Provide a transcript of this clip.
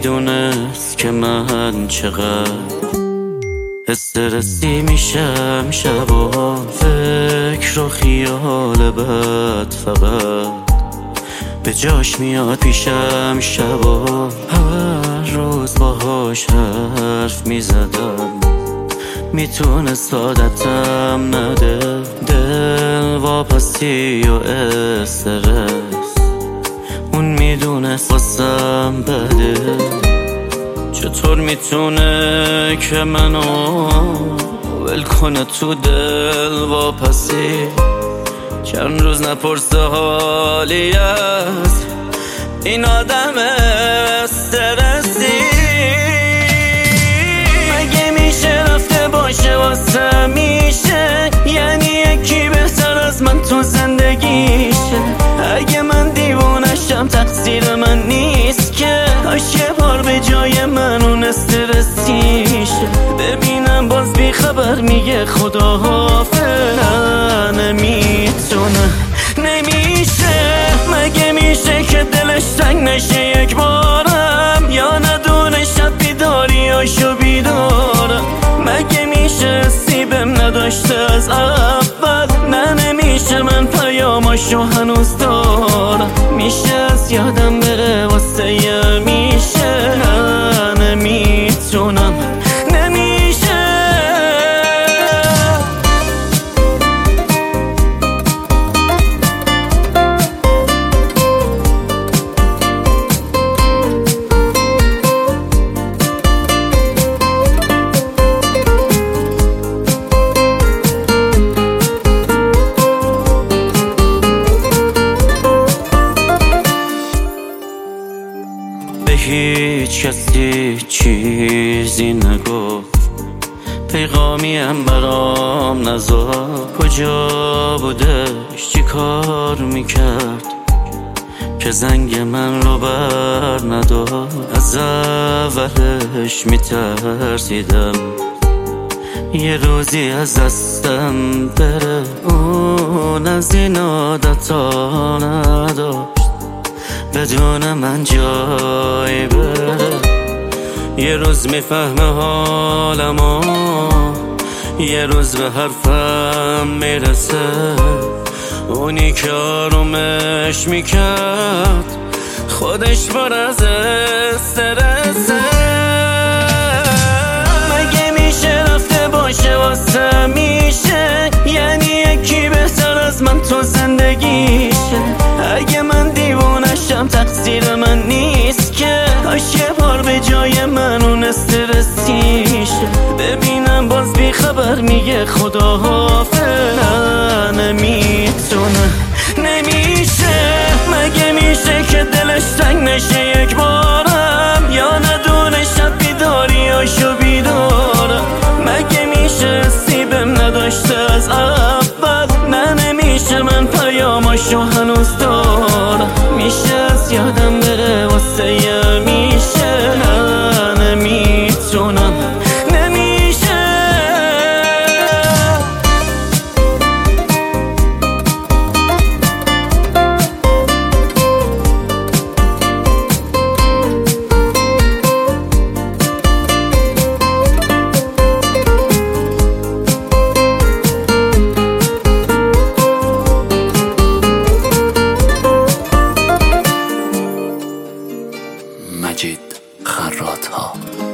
میدونست که من چقدر استرسی میشم شبا، فکر و خیال بد فقط به جاش میاد پیشم شبا. هر روز باهاش حرف میزدم، میتونست عادتم نده، دل واپسی و استرس اون میدونست واسم بده. چطور میتونه که منو ول کنه تو دل واپسی، چند روز نپرسه حالی از این آدم استرسی. مگه میشه رفته باشه واسه میشه، یعنی یکی بهتر از من تو زندگیشه. اگه من دیوونشم تقصیر من نیست که، کاش یه بار به جای من اون استرسیشه. ببینم باز بی خبر میگه خدا حافظ. نمیتونه نمیشه، مگه میشه که دلش تنگ نشه یک بارم، یا ندونه شب بیداریاشو بیدارم. مگه میشه سیبم نداشته از اول، نه نمیشه من پیاماشو هنوز دارم. میشه از یادم بره واسه یه میشه، نه نمیتونم نمیشه. به هیچ کسی چیزی نگفت، پیغامی هم برام نذاشت. کجا بودش چی کار میکرد که زنگ من رو بر نداشت. از اولش میترسیدم یه روزی از دستم بره، اون از این عادتا نداشت بدون من جای بره. یه روز میفهمه حالمو، یه روز به حرفم میرسه، اونی که آرومش میکرد خودش پر از استرسه. مگه میشه رفته باشه واسه میشه، یعنی یکی بهتر از من تو زندگیشه. اگه من دیوونشم تقصیر من نیست که، کاش یه بار به جای من اون استرسیشه. ببینم باز بی خبر میگه خدا حافظ. نمیتونه نمیشه، مگه میشه که دلش تنگ نشه یک بارم، یا ندونه شب بیداریاشو بیدارم. مگه میشه سیبم نداشته از اول، نه نمیشه من پیاماشو هنوز دارم. میشه از یادم بره واسه یه میشه، نه نمیتونم نمیشه. مجید خراط‌ها.